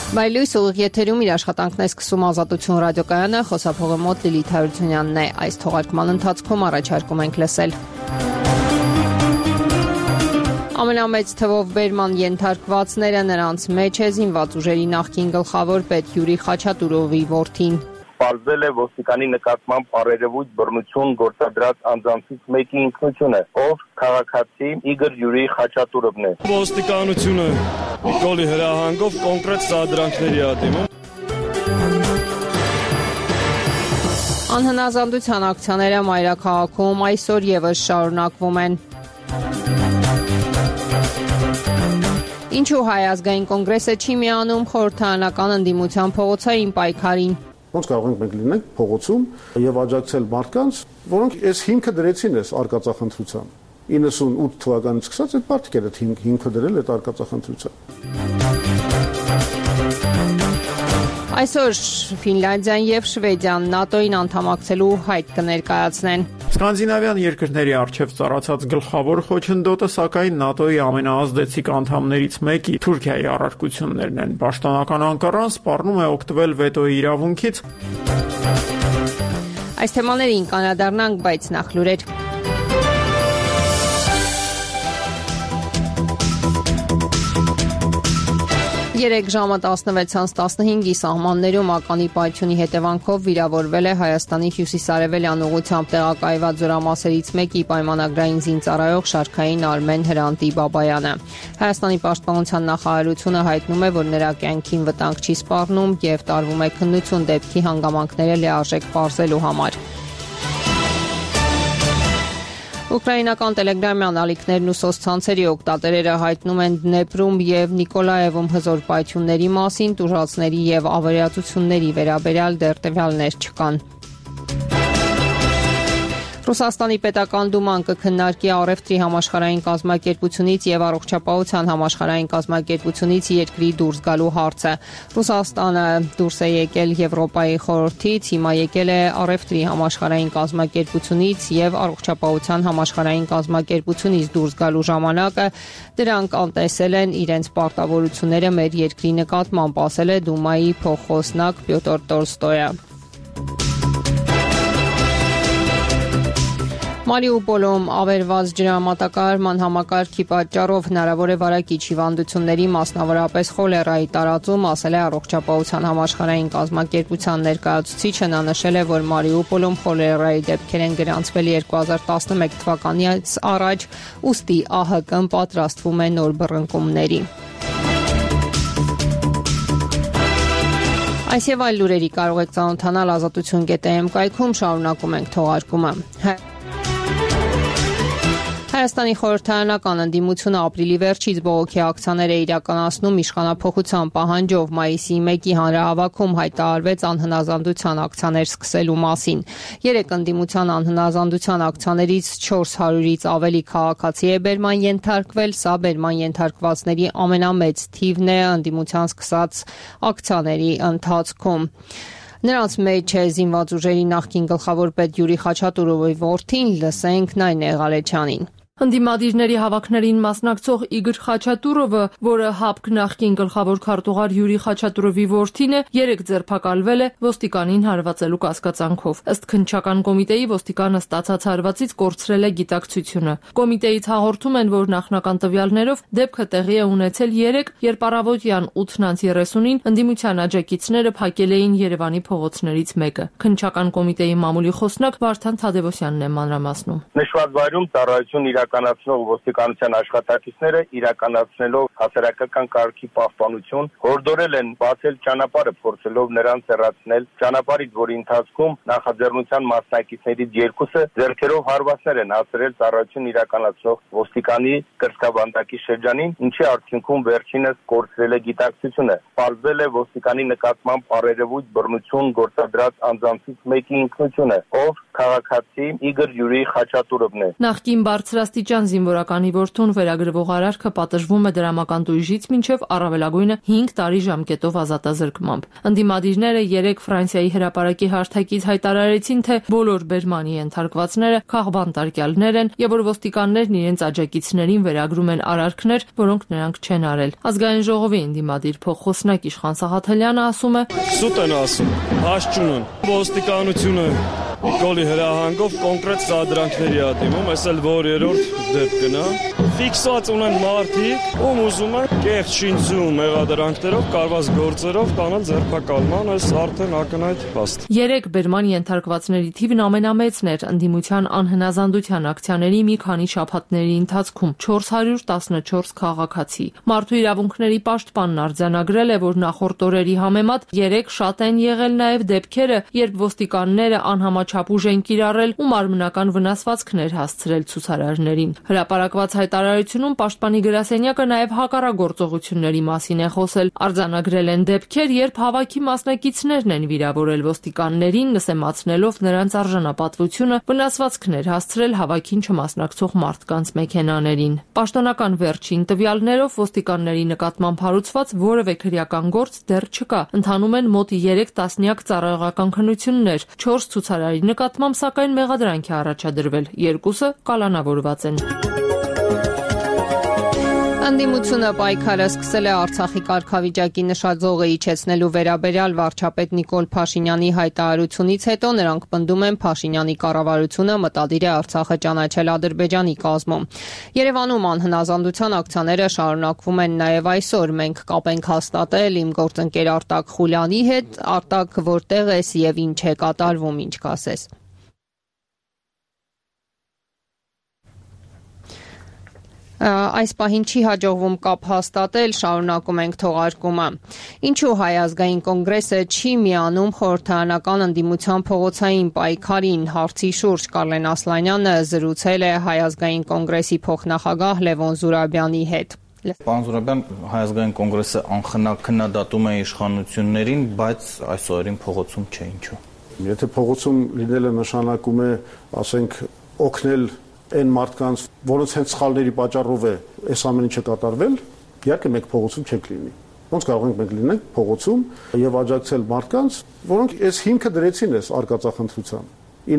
Բայլույս ուղիղ եթերում իր աշխատանքն է սկսում Ազատություն ռադիոկայանը, խոսափողը մոտ Լիլիթ Հարությունյանն է։ Այս թողարկման ընթացքում առաջարկում ենք լսել. Ամենամեծ թվով բերման ենթարկվածները նրանց մեջ է զինված ուժերի նախկին գլխավոր պետ Յուրի Խաչատուրովի որդին։ Պարզվել է ոստիկանի նկատմամբ առերևույթ բռնություն գործադրած անձանցից մեկի ինքնությունը, ով քաղաքացի Իգոր Յուրի Խաչատուրովն է։ Ոստիկանությունը Նիկոլի հրահանգով կոնկրետ սադրանքների է դիմում։ Անհնազանդության ակցիաները մայրաքաղաքում այսօր եւս շարունակվում են։ Ինչու Հայ ազգային կոնգրեսը չի միանում խորհրդարանական ընդդիմության փողոցային պայքարին։ Ոնց կարող ենք մենք լինենք փողոցում եւ աջակցել մարդկանց, որոնք այս հիմքը դրեցին այս արկածախնդրության։ 98 թվականից սկսած այդ պարտքերը հիմքը դրել այդ արկածախնդրության։ Այսօր Ֆինլանդիան եւ Շվեդիան ՆԱՏՕ-ին անդամակցելու հայտ կներկայացնեն։ Սկանդինավյան երկրների առջև ծառացած գլխավոր խոչընդոտը սակայն ՆԱՏՕ-ի ամենաազդեցիկ անդամներից մեկի Թուրքիայի առարկություններն են։ Պաշտոնական Անկարան սպառնում է օգտվել վետոյի իրավունքից։ Այս թեմաներին կանրադառնանք, բայց նախ լուրեր։ 3 ժամը 16:15-ի սահմաններում ականի պայթյունի հետևանքով վիրավորվել է Հայաստանի հյուսիսարևելյան ուղղությամբ տեղակայված զորամասերից մեկի պայմանագրային զինծառայող շարքային Արմեն Հրանտի Բաբայանը։ Հայաստանի պաշտպանության նախարարությունը հայտնում է, որ նրա կյանքին վտանգ չի սպառնում եւ տարվում է քննություն դեպքի հանգամանքները լիարժեք պարզելու համար։ Ուկրաինական տելեգրամյան ալիքներն ու սոցցանցերի օգտատերերը հայտնում են Դնեպրում եւ Նիկոլաևում հզոր պայթյունների մասին, տուժածների եւ ավերածությունների վերաբերյալ դեռ տվյալներ չկան։ Ռուսաստանի պետական դուման կքննարկի առևտրի համաշխարհային կազմակերպությունից եւ առողջապահության համաշխարհային կազմակերպությունից երկրի դուրս գալու հարցը։ Ռուսաստանը դուրս է եկել Եվրոպայի խորհրդից, հիմա եկել է առևտրի համաշխարհային կազմակերպությունից եւ առողջապահության համաշխարհային կազմակերպությունից դուրս գալու ժամանակը դրանք անտեսել են իրենց պարտավորությունները մեր երկրի նկատմամբ, ասել է Դումայի փոխխոսնակ Պյոտր Տոլստոյը։ Մարիուպոլում ավերված ջրամատակարարման համակարգի պատճառով հնարավոր է վարակիչ հիվանդությունների, մասնավորապես խոլերայի տարածում, ասել է առողջապահության համաշխարհային կազմակերպության ներկայացուցիչը։ Նա նշել է, որ Մարիուպոլում խոլերայի դեպքեր են գրանցվել 2011 թվականից առաջ, ուստի ԱՀԿ-ն պատրաստվում է նոր բռնկումների։ Այս եւ այլ լուրերի կարող եք ծանոթանալ ազատություն.am կայքում, շարունակում ենք թողարկումը։ Հայաստանի խորհրդարանական ընդդիմությունը ապրիլի վերջից բողոքի ակցիաներ է իրականացնում իշխանափոխության պահանջով։ Մայիսի 1-ի հանրահավաքում հայտարարվեց անհնազանդության ակցիաներ սկսելու մասին։ 3 ընդդիմության անհնազանդության ակցիաներից 400-ից ավելի քաղաքացի է բերման ենթարկվել, սա բերման ենթարկվածների ամենամեծ թիվն է ընդդիմության սկսած ակցիաների ընթացքում։ Նրանց մեջ է զինված ուժերի նախկին գլխավոր պետ Յուրի Խաչատուրովի որդին, լսենք Նայնե Ղալեչյանին։ Ընդդիմադիրների հավաքներին մասնակցող Իգոր Խաչատուրովը, որը ՀԱՊԿ նախկին գլխավոր քարտուղար Յուրի Խաչատուրովի որդին է, 3 ձերբակալվել է ոստիկանին հարվածելու կասկածանքով։ Ըստ քննչական կոմիտեի ոստիկանը ստացած հարվածից կորցրել է գիտակցությունը։ Կոմիտեից հաղորդում են, որ նախնական տվյալներով դեպքը տեղի է ունեցել 3, երբ առավոտյան 8:30-ին ընդդիմության աջակիցները փակել էին Երևանի փողոցներից մեկը։ Քննչական կոմիտեի մամուլի խոսնակ Վարդան Թադևոսյանն է մանրամասնում։ Նշված վայրում ծառայություն իրականացնող ոստիկանության աշխատակիցները իրականացնելով հասարակական կարգի պահպանություն հորդորել են բացել ճանապարհը, փորձելով նրանց հեռացնել ճանապարհից, որի ընթացքում նախաձեռնության մասնակիցներից 2-ը ձեռքերով հարվածներ են հասցրել ծառայություն իրականացնող ոստիկանի կրծքաբանդակի շրջանին, ինչի արդյունքում վերջինս կորցրել է գիտակցությունը։ Պարզվել է ոստիկանի նկատմամբ առերևույթ բռնություն գործադրած անձանցից մեկի ինքնությունը, ով քաղաքացի Իգոր Յուրի Խաչատուրովն է։ Նախկին բարձրաստիճան աստիճան զինվորականի որդուն վերագրվող արարքը պատժվում է դրամական տույժից մինչև առավելագույնը 5 տարի ժամկետով ազատազրկմամբ։ Ընդդիմադիրները 3 Ֆրանսիայի հրապարակի հարթակից հայտարարեցին, թե բոլոր բերմանի ենթարկվածները քաղբան տարկյալներ են եւ որ ոստիկաններն իրենց աջակիցներին վերագրում են արարքներ, որոնք նրանք չեն արել։ Ազգային ժողովի ընդդիմադիր փոխխոսնակ Իշխան Սաղաթելյանը ասում է. Սուտ են ասում, հաշճուն են, ոստիկանությունը Նիկոլի հրահանգով կոնկրետ սադրանքների ա դիմում, այս էլ որ երրորդ դեպքն է։ Ֆիքսված ունեն մարդիկ, ում ուզում են կեղծ շինծու մեղադրանքներով, կարված գործերով կանալ ձերբակալման, այս արդեն ակնհայտ փաստ։ 3 բերման ենթարկվածների թիվն ամենամեծն էր ընդդիմության անհնազանդության ակցիաների մի քանի շաբաթների ընթացքում՝ 414 քաղաքացի։ Մարդու իրավունքների պաշտպանն արձանագրել է, որ նախորդ օրերի համեմատ 3 շատ են եղել նաև դեպքերը, երբ ոստիկանները անհամաչափ ուժ են կիրառել ու մարմնական վնասվածքներ հասցրել ցուցարարներին։ Հրապարակված հայտարարությունում պաշտպանի գրասենյակը նաև հակառակգործողությունների մասին է խոսել։ Արձանագրել են դեպքեր, երբ հավաքի մասնակիցներն են վիրավորել ոստիկաններին, նսեմացնելով նրանց արժանապատվությունը, վնասվածքներ հասցրել հավաքին չմասնակցող մարդկանց մեքենաներին։ Պաշտոնական վերջին տվյալներով ոստիկանների նկատմամբ հարուցված որևէ քրեական գործ դեռ չկա։ Ընթանում են մոտ 3 տասնյակ ծառայողական քննություններ, 4 ցուցարարի նկատմամբ սակայն մեղադրանք է առաջադրվել, 2-ը կալանավորված են։ Ընդդիմությունը պայքարը սկսել է Արցախի կարգավիճակի նշաձողը իջեցնելու վերաբերյալ վարչապետ Նիկոլ Փաշինյանի հայտարարությունից հետո նրանք պնդում են Փաշինյանի կառավարությունը մտադիր է Արցախը ճանաչել Ադրբեջանի կազմում։ Երևանում անհնազանդության ակցիաները շարունակվում են նաև այսօր։ Մենք կապ ենք հաստատել իմ գործընկեր Արտակ Խուլյանի հետ։ Արտակ, որտեղ ես եւ ինչ է կատարվում, ինչ կասես։ Այս պահին չի հաջողվում կապ հաստատել, շարունակում ենք թողարկումը։ Ինչու Հայ ազգային կոնգրեսը չի միանում խորհրդարանական ընդդիմության փողոցային պայքարին, հարցի շուրջ Կարլեն Ասլանյանը զրուցել է Հայ ազգային կոնգրեսի փոխնախագահ Լևոն Զուրաբյանի հետ։ Պարոն Զուրաբյան, Հայ ազգային կոնգրեսը անխնա քննադատում է իշխանություններին, բայց այս օրերին փողոցում չէ, ինչու։ Եթե փողոցում լինելը նշանակում է, ասենք, օգնել այն մարդկանց, որոնց հենց սխալների պատճառով է այս ամեն ինչը կատարվել, իհարկե մենք փողոցում չենք լինի։ Ոնց կարող ենք մենք լինենք փողոցում եւ աջակցել մարդկանց, որոնք այս հիմքը դրեցին այս արկածախնդրության։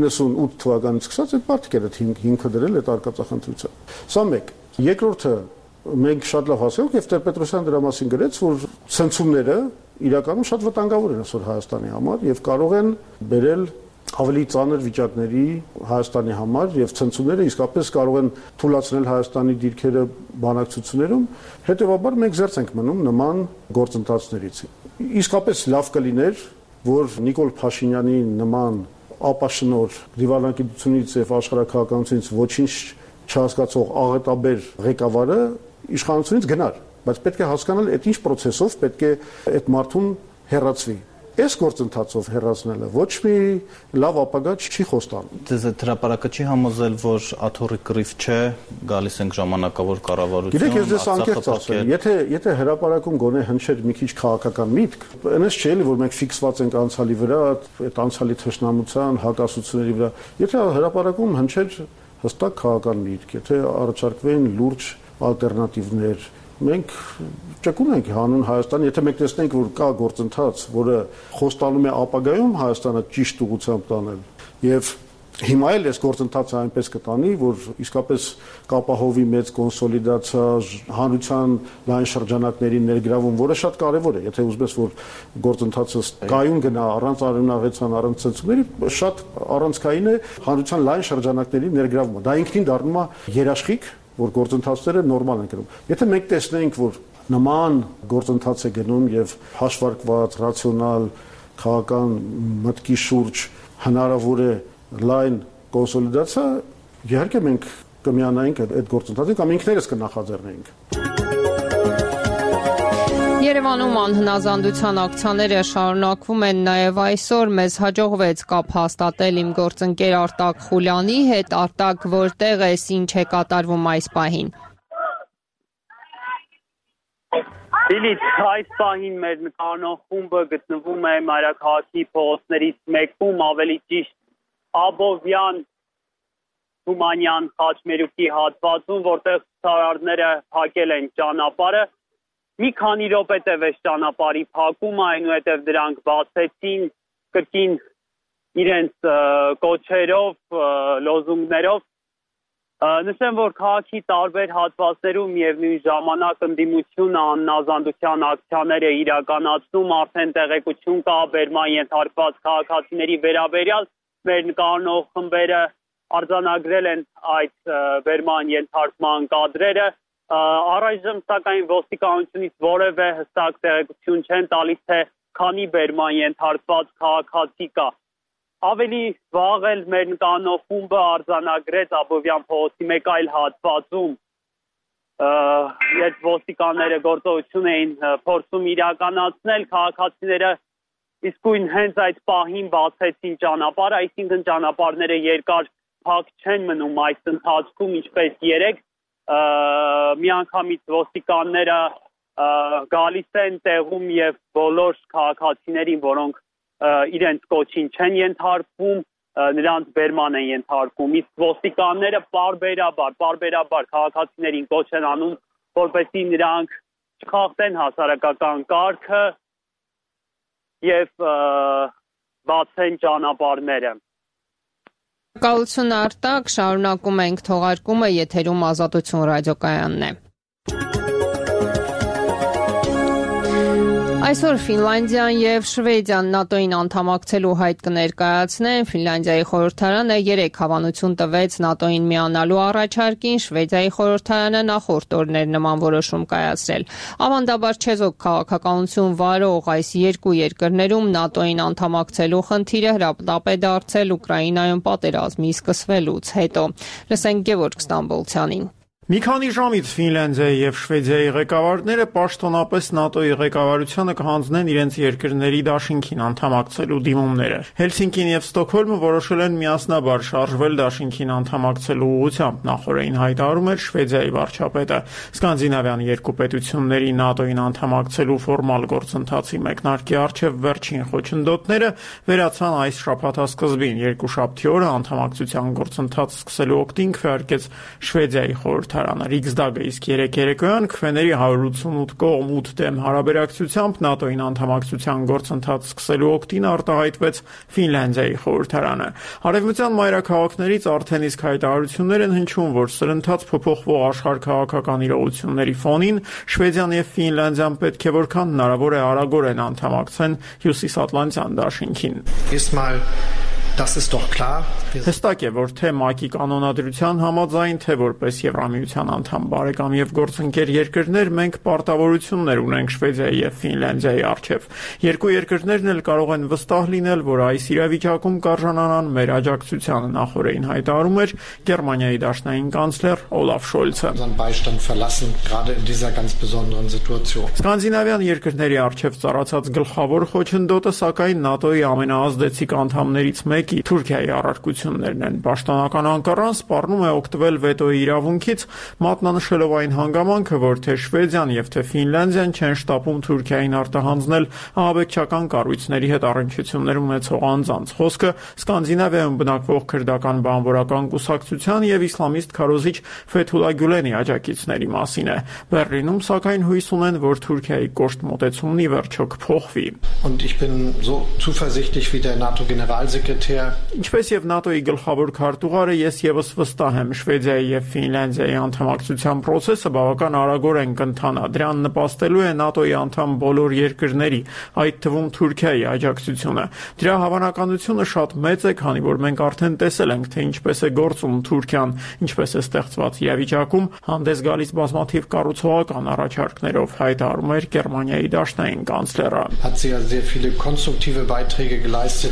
98 թվականից սկսած այդ պարտքերը հիմքը դրել այդ արկածախնդրության։ Սա մեկ։ Երկրորդը մենք շատ լավ հասկանանք եւ Տեր-Պետրոսյանը դրա մասին գրեց, որ ցնցումները իրականում շատ վտանգավոր են այսօր Հայաստանի համար եւ կարող են բերել ավելի ծանր վիճակների Հայաստանի համար եւ ցնցումները իսկապես կարող են թույլատրել Հայաստանի դիրքերը բանակցություններում, հետեւաբար մենք զերծ ենք մնում նման գործընթացներից։ Իսկապես լավ կլիներ, որ Նիկոլ Փաշինյանի նման ապաշնոր դիվանագիտությունից եւ աշխարհաքաղաքականությունից ոչինչ չհասկացող աղետաբեր ղեկավարը իշխանությունից գնար, բայց պետք է հասկանալ այդ ինչ process-ով պետք է այդ մարդուն հեռացվի։ Այս գործընթացով հեռացնելը ոչ մի լավ ապագա չի խոստանում։ Դες այդ հրապարակը չի համոզել, որ աթոռի կռիվ չէ, գալիս ենք ժամանակավոր կառավարություն։ Գիտեք, ես դες անկեղծ ասեմ, եթե հրապարակում գոնե հնչեր մի քիչ քաղաքական միտք, այնպես չէ՞ որ մենք ֆիքսված ենք անցյալի վրա, այդ անցյալի թշնամության, հակասությունների վրա։ Եթե հրապարակում հնչեր հստակ քաղաքական միտք, եթե առաջարկվեն լուրջ ալտերնատիվներ, մենք ճկուն ենք հանուն Հայաստան, եթե մենք տեսնենք, որ կա գործընթաց, որը խոստանում է ապագայում Հայաստանը ճիշտ ուղղությամբ տանել, եւ հիմա էլ այս գործընթացը այնպես կտանի, որ իսկապես կապահովի մեծ կոնսոլիդացիա, հանրության լայն շրջանակների ներգրավում, որը շատ կարեւոր է, եթե ուզում ես, որ գործընթացը կայուն գնա առանց արյունահեղության, առանց ցնցումների, շատ առանցքային է հանրության լայն շրջանակների ներգրավումը։ Դա ինքնին դառնում է երաշխիք, որ գործընթացները նորմալ են գնում։ Եթե մենք տեսնենք, որ նման գործընթաց է գնում եւ հաշվարկված, ռացիոնալ, քաղաքական մտքի շուրջ հնարավոր է լայն կոնսոլիդացիա, իհարկե մենք կմիանայինք այդ գործընթացին կամ ինքներս կնախաձեռնեինք։ Երևանում անհնազանդության ակցիաները շարունակվում են նաև այսօր։ Մեզ հաջողվեց կապ հաստատել իմ գործընկեր Արտակ Խուլյանի հետ։ Արտակ, որտեղ ես, ինչ է կատարվում այս պահին։ Լիլիթ, այս պահին մեր նկարահանող խումբը գտնվում է մայրաքաղաքի փողոցներից մեկում, ավելի ճիշտ Աբովյան Թումանյան խաչմերուկի հատվածում, որտեղ ցուցարարները փակել են ճանապարհը։ Մի քանի րոպե տևեց ճանապարհի փակումը, այնուհետև դրանք բացեցին կրկին իրենց կոչերով, լոզունգներով։ Նշեմ, որ քաղաքի տարբեր հատվածներում միևնույն ժամանակ ընդդիմությունը աննազանդության ակցիաներ է իրականացնում, արդեն տեղեկություն կա բերման ենթարկված քաղաքացիների վերաբերյալ, մեր նկարող խմբերը արձանագրել են այդ բերման ենթարկման կադրերը, առայժմ սակայն ոստիկանությունից որևէ հստակ տեղեկություն չեն տալիս, թե քանի բերման ենթարկված քաղաքացի կա։ Ավելի վաղ էլ մեր նկարող խումբը արձանագրեց Աբովյան փողոցի մեկ այլ հատվածում, երբ ոստիկանները գործողություն էին փորձում իրականացնել, քաղաքացիները իսկույն հենց այդ պահին բացեցին ճանապարհը, այսինքն ճանապարհները երկար փակ չեն մնում այս ընթացքում, ինչպես երեք, միանգամից ոստիկանները գալիս են տեղում եւ բոլոր քաղաքացիներին, որոնք իրենց կոչին չեն ենթարկվում, նրանց բերման են ենթարկում, իսկ ոստիկանները պարբերաբար քաղաքացիներին կոչ են անում, որպեսզի նրանք չխախտեն հասարակական կարգը եւ բացեն ճանապարհները։ Շնորհակալություն Արտակ, շարունակում ենք թողարկումը, եթերում Ազատություն ռադիոկայանն է։ Այսօր Ֆինլանդիան եւ Շվեդիան ՆԱՏՕ-ին անդամակցելու հայտ կներկայացնեն։ Ֆինլանդիայի խորհրդարանը 3 հավանություն տվեց ՆԱՏՕ-ին միանալու առաջարկին, Շվեդիայի խորհրդարանը նախորդ օրներ նման որոշում կայացրել։ Ավանդաբար չեզոք քաղաքականություն վարող այս երկու երկրներում ՆԱՏՕ-ին անդամակցելու խնդիրը հրապտապ է դարձել Ուկրաինայում պատերազմի սկսվելուց հետո։ Լսենք Գևորգ Ստամբոլցյանին։ Մի քանի ժամից Ֆինլանդիայի եւ Շվեդիայի ղեկավարները պաշտոնապես ՆԱՏՕ-ի ղեկավարությանը կհանձնեն իրենց երկրների դաշինքին անդամակցելու դիմումները։ Հելսինկին եւ Ստոկհոլմը որոշել են միասնաբար շարժվել դաշինքին անդամակցելու ուղղությամբ, նախորդին հայտարարում էր Շվեդիայի վարչապետը։ Սկանդինավյան երկու պետությունների ՆԱՏՕ-ին անդամակցելու ֆորմալ գործընթացի մեկնարկի առջև վերջին խոչընդոտները վերացան այս շաբաթասկզբին։ Երկուշաբթի օրը անդամակցության գործընթաց սկսելու օգտին քվեարկեց Շվեդիայի խորհրդարանը։ Ռիգսդագը, իսկ երեկոյան քվեների 188 կողմ 8 դեմ հարաբերակցությամբ ՆԱՏՕ-ին անդամակցության գործընթաց սկսելու օգտին արտահայտվեց Ֆինլանդիայի խորհրդարանը։ Արևմտյան մայրաքաղաքներից արդեն իսկ հայտարարություններ են հնչում, որ սրընթաց փոփոխվող աշխարհ քաղաքական իրողությունների ֆոնին Շվեդիան եւ Ֆինլանդիան պետք է որքան հնարավոր է արագորեն անդամակցեն Հյուսիսատլանտյան դաշինքին։ Das ist doch klar. Հստակ է, որ թե ՄԱԿ-ի կանոնադրության համաձայն, թե որպես Եվրամիության անդամ բարեկամ եւ գործընկեր երկրներ, մենք պարտավորություններ ունենք Շվեդիայի եւ Ֆինլանդիայի առջեւ։ Երկու երկրներն էլ կարող են վստահ լինել, որ այս իրավիճակում կարժանանան մեր աջակցությանը, նախորդին հայտարարում էր Գերմանիայի դաշնային կանցլեր Օլաֆ Շոլցը։ Սկանդինավյան երկրների առջեւ ծառացած գլխավոր խոչընդոտը սակայն ՆԱՏՕ-ի ամենաազդեցիկ անդամներից մեկի Թուրքիայի առարկություններն են։ Պաշտոնական Անկարան սպառնում է օգտվել վետոյի իրավունքից, մատնանշելով այն հանգամանքը, որ թե Շվեդիան եւ թե Ֆինլանդիան չեն շտապում Թուրքիային արտահանձնել ահաբեկչական կառույցների հետ առնչություններ ունեցող անձանց։ Խոսքը Սկանդինավիայում բնակվող քրդական բանվորական կուսակցության եւ իսլամիստ քարոզիչ Ֆեթուլա Գյուլենի աջակիցների մասին է։ Բեռլինում սակայն հույս ունեն, որ Թուրքիայի կոշտ մոտեցումն ի վերջո կփոխվի։ Und ich bin so zuversichtlich wie der NATO-Generalsekretär. Ինչպես եւ ՆԱՏՕ-ի գլխավոր քարտուղարը, ես եւս վստահ եմ Շվեդիայի եւ Ֆինլանդիայի անդամակցության process-ը բավական արագորեն կընթանա։ Դրան նպաստելու է ՆԱՏՕ-ի անդամ բոլոր երկրների, այդ թվում Թուրքիայի աջակցությունը։ Դրա հավանականությունը շատ մեծ է, քանի որ մենք արդեն տեսել ենք, թե ինչպես է գործում Թուրքիան, ինչպես է ստեղծված իրավիճակում հանդես գալիս բազմաթիվ կառուցողական առաջարկներով, հայտարարում էր Գերմանիայի դաշնային կանցլերը։ Hat sehr viele konstruktive Beiträge geleistet.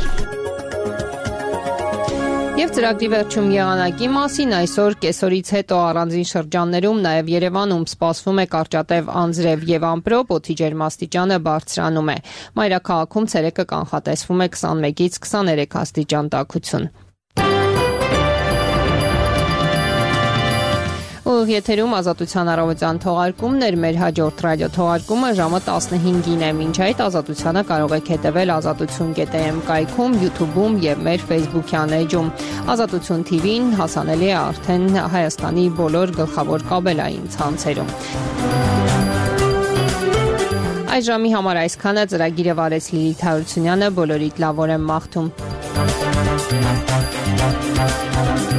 Եվ ծրագրի վերջում եղանակի մասին այսօր կեսօրից հետո առանձին շրջաններում, նաև Երևանում սպասվում է կարճատև անձրև եւ ամպրոպ, օդի ջերմաստիճանը բարձրանում է։ Մայրաքաղաքում ցերեկը կանխատեսվում է 21-ից 23 աստիճան տաքություն։ Ուղիղ եթերում Ազատության առավոտյան թողարկումն էր, մեր հաջորդ ռադիո թողարկումը ժամը 15-ին է։ Մինչ այդ Ազատությանը կարող եք հետևել azatutsun.am կայքում, YouTube-ում եւ մեր Facebook-յան էջում։ Ազատություն TV-ն հասանելի է արդեն Հայաստանի բոլոր գլխավոր կաբելային ցանցերում։ Այս ժամի համար այսքանը, ծրագիրը վարեց Լիլիթ Հարությունյանը, բոլորիդ լավ օր եմ մաղթում։